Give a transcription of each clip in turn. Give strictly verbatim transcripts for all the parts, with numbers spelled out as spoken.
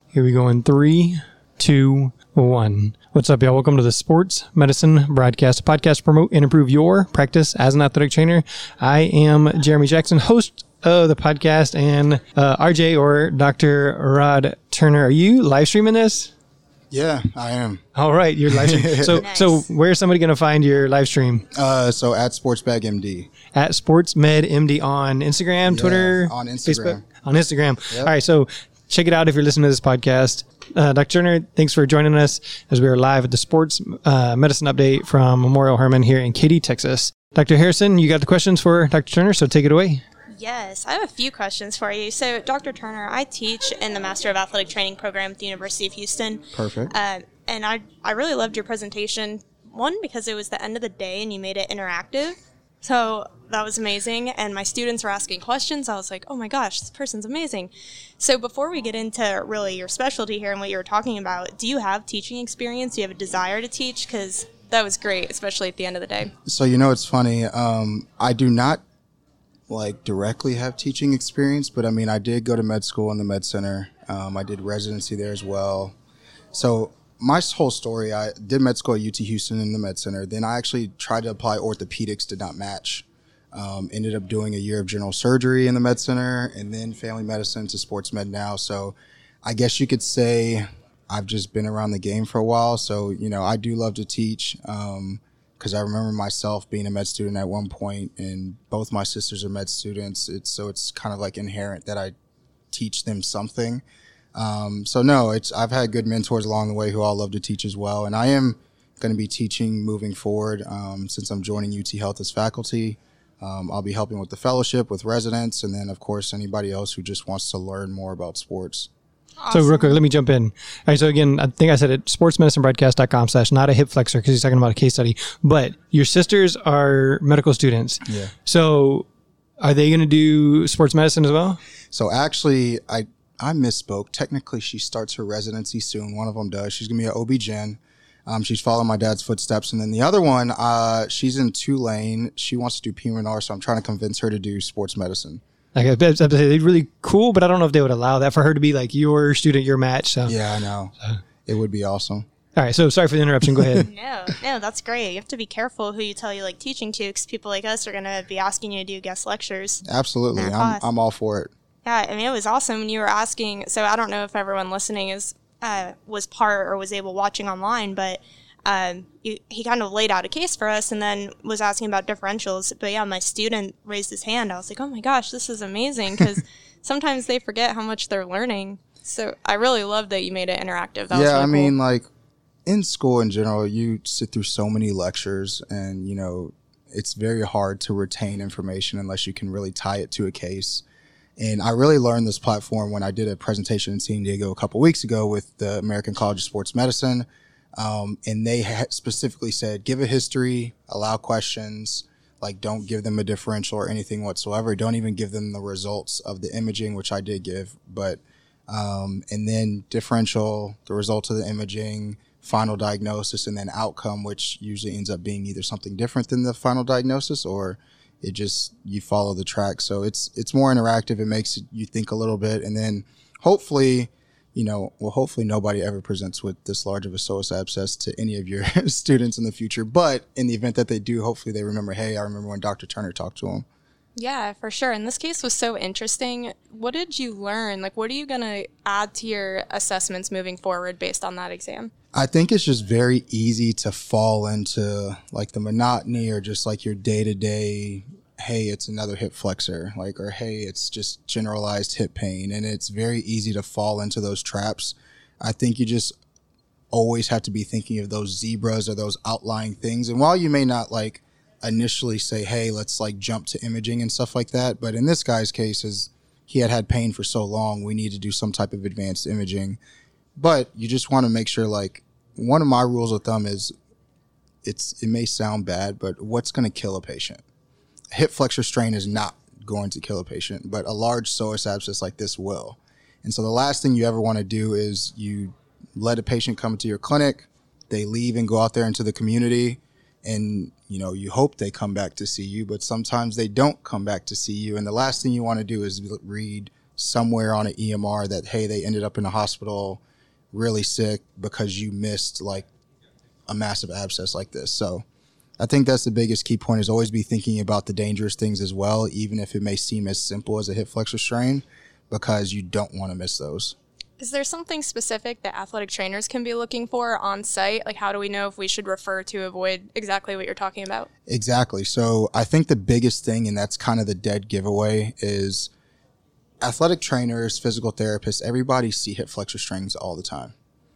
Here we go in three, two, one. What's up, y'all? Welcome to the Sports Medicine Broadcast, a podcast to promote and improve your practice as an athletic trainer. I am Jeremy Jackson, host of the podcast, and uh, R J or Doctor Rod Turner. Are you live streaming this? Yeah, I am. All right, you're live streaming. So, Nice. so where's somebody going to find your live stream? Uh, so at SportsBagMD. At SportsMedMD on Instagram, Yeah, Twitter, on Instagram. Facebook? On Instagram. Yep. All right, so check it out if you're listening to this podcast. Uh, Doctor Turner, thanks for joining us as we are live at the Sports uh, Medicine Update from Memorial Hermann here in Katy, Texas. Doctor Harrison, you got the questions for Doctor Turner, so take it away. Yes, I have a few questions for you. So, Doctor Turner, I teach in the Master of Athletic Training program at the University of Houston. Perfect. Uh, and I, I really loved your presentation. One, because it was the end of the day and you made it interactive. So that was amazing. And my students were asking questions. I was like, oh my gosh, this person's amazing. So before we get into really your specialty here and what you were talking about, do you have teaching experience? Do you have a desire to teach? Because that was great, especially at the end of the day. So, you know, it's funny. Um, I do not like directly have teaching experience, but I mean, I did go to med school in the med center. Um, I did residency there as well. So my whole story, I did med school at U T Houston in the med center. Then I actually tried to apply orthopedics, did not match. Um, ended up doing a year of general surgery in the med center and then family medicine to sports med now. So I guess you could say I've just been around the game for a while. So, you know, I do love to teach. Um, Because I remember myself being a med student at one point, and both my sisters are med students. It's so it's kind of like inherent that I teach them something. Um, so no, it's I've had good mentors along the way who all love to teach as well, and I am going to be teaching moving forward. Um, since I'm joining U T Health as faculty, um, I'll be helping with the fellowship with residents, and then of course anybody else who just wants to learn more about sports. Awesome. So real quick, let me jump in. All right, so again, I think I said it, sportsmedicinebroadcast.com slash not a hip flexor because he's talking about a case study, but your sisters are medical students. Yeah. So are they going to do sports medicine as well? So actually, I I misspoke. Technically, she starts her residency soon. One of them does. She's going to be an O B G Y N. Um, she's following my dad's footsteps. And then the other one, uh, she's in Tulane. She wants to do P M R, so I'm trying to convince her to do sports medicine. Like, I bet- I'd say they're really cool, but I don't know if they would allow that for her to be like your student, your match. So Yeah, I know. It would be awesome. all right, so sorry for the interruption. Go ahead. No, no, that's great. You have to be careful who you tell you like teaching to, because people like us are going to be asking you to do guest lectures. Absolutely. Our I'm, class. I'm all for it. Yeah, I mean, it was awesome when you were asking. So I don't know if everyone listening is uh, was part or was able watching online, but um, you, he kind of laid out a case for us and then was asking about differentials. But yeah, my student raised his hand. I was like, oh my gosh, this is amazing, because sometimes they forget how much they're learning. So I really love that you made it interactive. That was Yeah, really I mean, cool. like, in school in general, you sit through so many lectures, and, you know, it's very hard to retain information unless you can really tie it to a case. And I really learned this platform when I did a presentation in San Diego a couple weeks ago with the American College of Sports Medicine. Um, and they had specifically said, give a history, allow questions, like don't give them a differential or anything whatsoever. Don't even give them the results of the imaging, which I did give. But um, and then differential, the results of the imaging, final diagnosis, and then outcome, which usually ends up being either something different than the final diagnosis or it just, you follow the track. So it's, it's more interactive. It makes you think a little bit. And then hopefully, you know, well, hopefully nobody ever presents with this large of a psoas abscess to any of your students in the future. But in the event that they do, hopefully they remember, hey, I remember when Doctor Turner talked to them. Yeah, for sure. And this case was so interesting. What did you learn? Like, what are you going to add to your assessments moving forward based on that exam? I think it's just very easy to fall into like the monotony or just like your day to day, hey, it's another hip flexor, like, or hey, it's just generalized hip pain. And it's very easy to fall into those traps. I think you just always have to be thinking of those zebras or those outlying things. And while you may not like initially say, hey, let's like jump to imaging and stuff like that, but in this guy's case, is he had had pain for so long, we need to do some type of advanced imaging. But you just want to make sure, like, one of my rules of thumb is it's it may sound bad, but what's going to kill a patient? A hip flexor strain is not going to kill a patient, but a large psoas abscess like this will. And so the last thing you ever want to do is you let a patient come into your clinic, they leave and go out there into the community, and, you know, you hope they come back to see you, but sometimes they don't come back to see you. And the last thing you want to do is read somewhere on an E M R that, hey, they ended up in a hospital really sick because you missed like a massive abscess like this. So I think that's the biggest key point, is always be thinking about the dangerous things as well, even if it may seem as simple as a hip flexor strain, because you don't want to miss those. Is there something specific that athletic trainers can be looking for on site? Like, how do we know if we should refer to avoid exactly what you're talking about? Exactly. So I think the biggest thing, and that's kind of the dead giveaway, is athletic trainers, physical therapists, everybody see hip flexor strains all the time.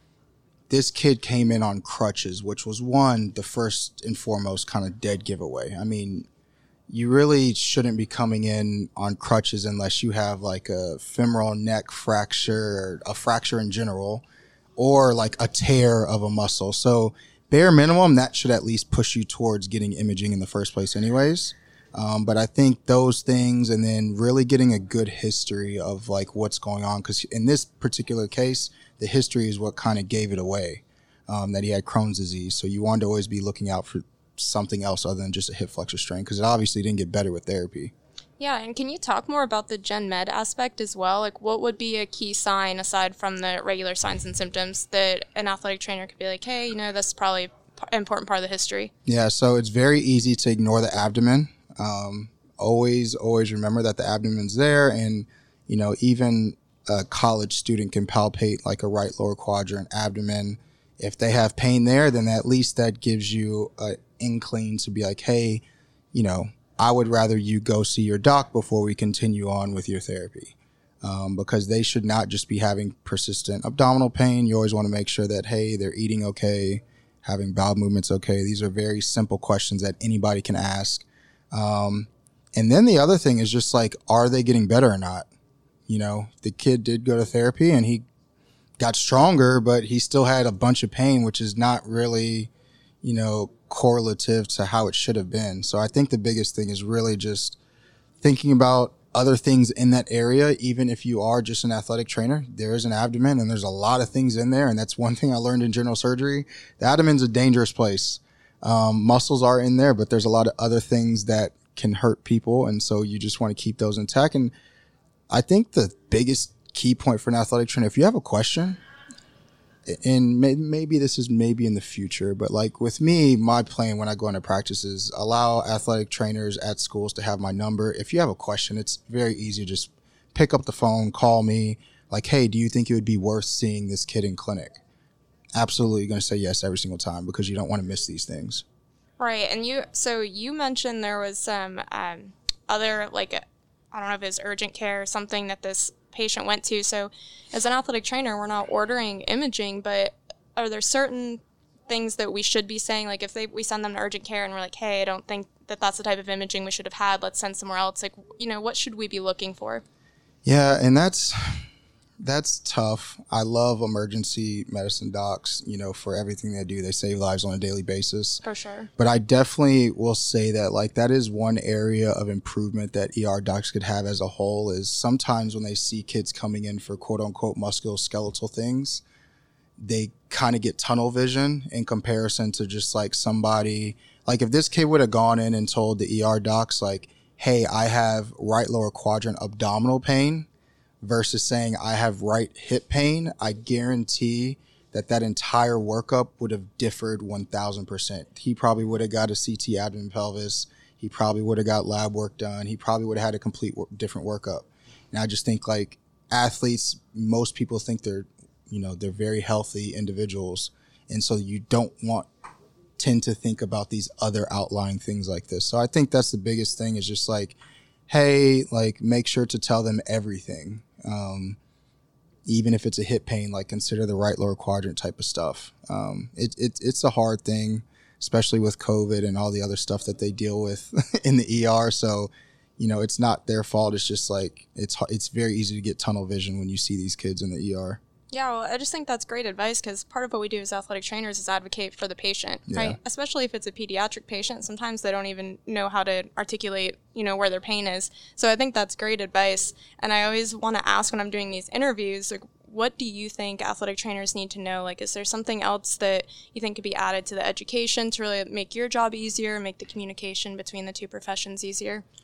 This kid came in on crutches, which was one, the first and foremost kind of dead giveaway. I mean, you really shouldn't be coming in on crutches unless you have like a femoral neck fracture, or a fracture in general, or like a tear of a muscle. So bare minimum, that should at least push you towards getting imaging in the first place anyways. Um, but I think those things, and then really getting a good history of like what's going on. Because in this particular case, the history is what kind of gave it away, um, that he had Crohn's disease. So you wanted to always be looking out for something else other than just a hip flexor strain, because it obviously didn't get better with therapy. Yeah, and can you talk more about the gen med aspect as well? Like, what would be a key sign aside from the regular signs and symptoms that an athletic trainer could be like, hey, you know, this is probably an important part of the history? Yeah, so it's very easy to ignore the abdomen. Um, always, always remember that the abdomen's there, and, you know, even a college student can palpate like a right lower quadrant abdomen. If they have pain there, then at least that gives you an inkling to be like, hey, you know, I would rather you go see your doc before we continue on with your therapy, um, because they should not just be having persistent abdominal pain. You always want to make sure that, hey, they're eating okay, having bowel movements okay. These are very simple questions that anybody can ask. Um, and then the other thing is just like, are they getting better or not? You know, the kid did go to therapy and he got stronger, but he still had a bunch of pain, which is not really, you know, correlative to how it should have been. So I think the biggest thing is really just thinking about other things in that area. Even if you are just an athletic trainer, there is an abdomen and there's a lot of things in there. And that's one thing I learned in general surgery. The abdomen's a dangerous place. Um, muscles are in there, but there's a lot of other things that can hurt people. And so you just want to keep those intact. And I think the biggest key point for an athletic trainer, if you have a question, and may, maybe this is maybe in the future, but like with me, my plan when I go into practice is allow athletic trainers at schools to have my number. If you have a question, it's very easy to just pick up the phone, call me, like, hey, do you think it would be worth seeing this kid in clinic? Absolutely going to say yes every single time, because you don't want to miss these things. Right. And you, so you mentioned there was some um, other, like, I don't know if it's urgent care or something that this patient went to. So as an athletic trainer, we're not ordering imaging, but are there certain things that we should be saying? Like if they we send them to urgent care and we're like, hey, I don't think that that's the type of imaging we should have had, let's send somewhere else. Like, you know, what should we be looking for? Yeah, and that's that's tough. I love emergency medicine docs, you know, for everything they do. They save lives on a daily basis. For sure. But I definitely will say that, like, that is one area of improvement that E R docs could have as a whole, is sometimes when they see kids coming in for quote unquote musculoskeletal things, they kind of get tunnel vision in comparison to just like somebody, like if this kid would have gone in and told the E R docs like, hey, I have right lower quadrant abdominal pain, versus saying I have right hip pain, I guarantee that that entire workup would have differed one thousand percent. He probably would have got a C T abdomen pelvis. He probably would have got lab work done. He probably would have had a complete work, different workup. And I just think like athletes, most people think they're, you know, they're very healthy individuals. And so you don't want, tend to think about these other outlying things like this. So I think that's the biggest thing, is just like, hey, like make sure to tell them everything. Um, even if it's a hip pain, like consider the right lower quadrant type of stuff. Um, it, it, it's a hard thing, especially with COVID and all the other stuff that they deal with in the E R. So, you know, it's not their fault. It's just like, it's, it's very easy to get tunnel vision when you see these kids in the E R. Yeah, well, I just think that's great advice, because part of what we do as athletic trainers is advocate for the patient, Yeah. right? Especially if it's a pediatric patient. Sometimes they don't even know how to articulate, you know, where their pain is. So I think that's great advice. And I always want to ask when I'm doing these interviews, like, what do you think athletic trainers need to know? Like, is there something else that you think could be added to the education to really make your job easier, make the communication between the two professions easier?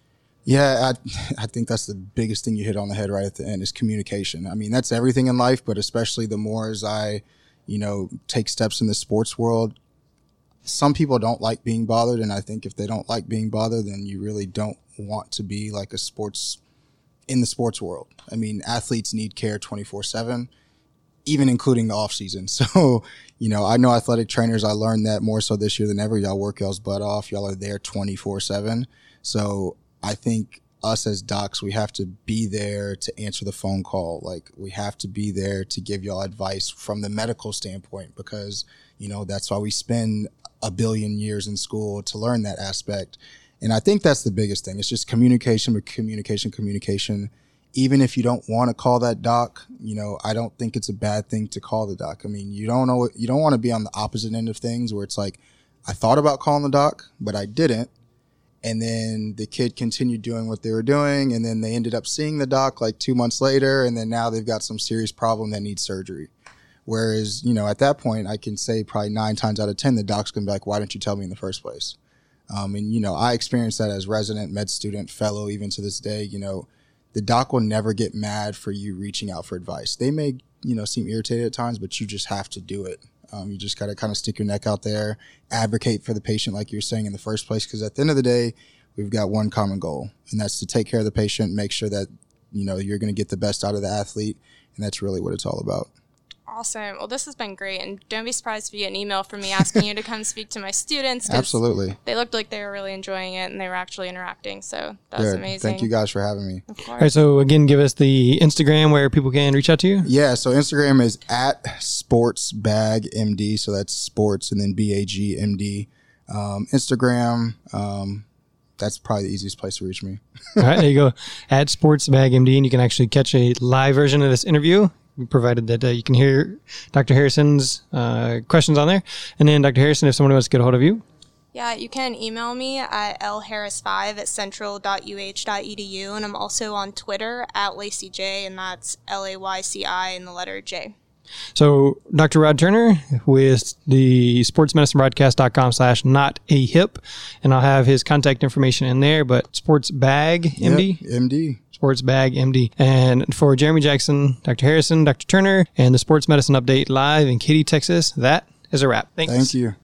Yeah, I, I think that's the biggest thing you hit on the head right at the end is communication. I mean, that's everything in life, but especially the more as I, you know, take steps in the sports world, some people don't like being bothered. And I think if they don't like being bothered, then you really don't want to be like a sports in the sports world. I mean, athletes need care twenty-four seven, even including the off season. So, you know, I know athletic trainers, I learned that more so this year than ever. Y'all work y'all's butt off. Y'all are there twenty-four seven. So I think us as docs, we have to be there to answer the phone call. Like we have to be there to give y'all advice from the medical standpoint, because, you know, that's why we spend a billion years in school to learn that aspect. And I think that's the biggest thing. It's just communication, communication, communication. Even if you don't want to call that doc, you know, I don't think it's a bad thing to call the doc. I mean, you don't know, you don't want to be on the opposite end of things where it's like, I thought about calling the doc, but I didn't. And then the kid continued doing what they were doing. And then they ended up seeing the doc like two months later. And then now they've got some serious problem that needs surgery. Whereas, you know, at that point, I can say probably nine times out of ten, the doc's going to be like, why didn't you tell me in the first place? Um, and, you know, I experienced that as resident, med student, fellow, even to this day. You know, the doc will never get mad for you reaching out for advice. They may, you know, seem irritated at times, but you just have to do it. Um, you just got to kind of stick your neck out there, advocate for the patient like you were saying in the first place, because at the end of the day, we've got one common goal, and that's to take care of the patient, make sure that, you know, you're going to get the best out of the athlete, and that's really what it's all about. Awesome. Well, this has been great, and don't be surprised if you get an email from me asking you to come speak to my students. Absolutely. They looked like they were really enjoying it, and they were actually interacting, so that was Good. amazing. Thank you guys for having me. Of course. All right, so again, give us the Instagram where people can reach out to you. Yeah, so Instagram is at sportsbagmd, so that's sports and then B A G M D. Um, Instagram, um, that's probably the easiest place to reach me. All right, there you go, at sportsbagmd, and you can actually catch a live version of this interview, provided that uh, you can hear Doctor Harrison's uh, questions on there. And then, Doctor Harrison, if someone wants to get a hold of you. Yeah, you can email me at l harris five at central dot u h dot e d u, and I'm also on Twitter at Lacey J, and that's L A Y C I and the letter J. So Doctor Rod Turner with the sportsmedicinebroadcast.com slash not a hip, and I'll have his contact information in there, but Sports Bag M D? Yep, M D. Sports Bag M D. And for Jeremy Jackson, Doctor Harrison, Doctor Turner, and the Sports Medicine Update live in Katy, Texas, that is a wrap. Thanks. Thank you.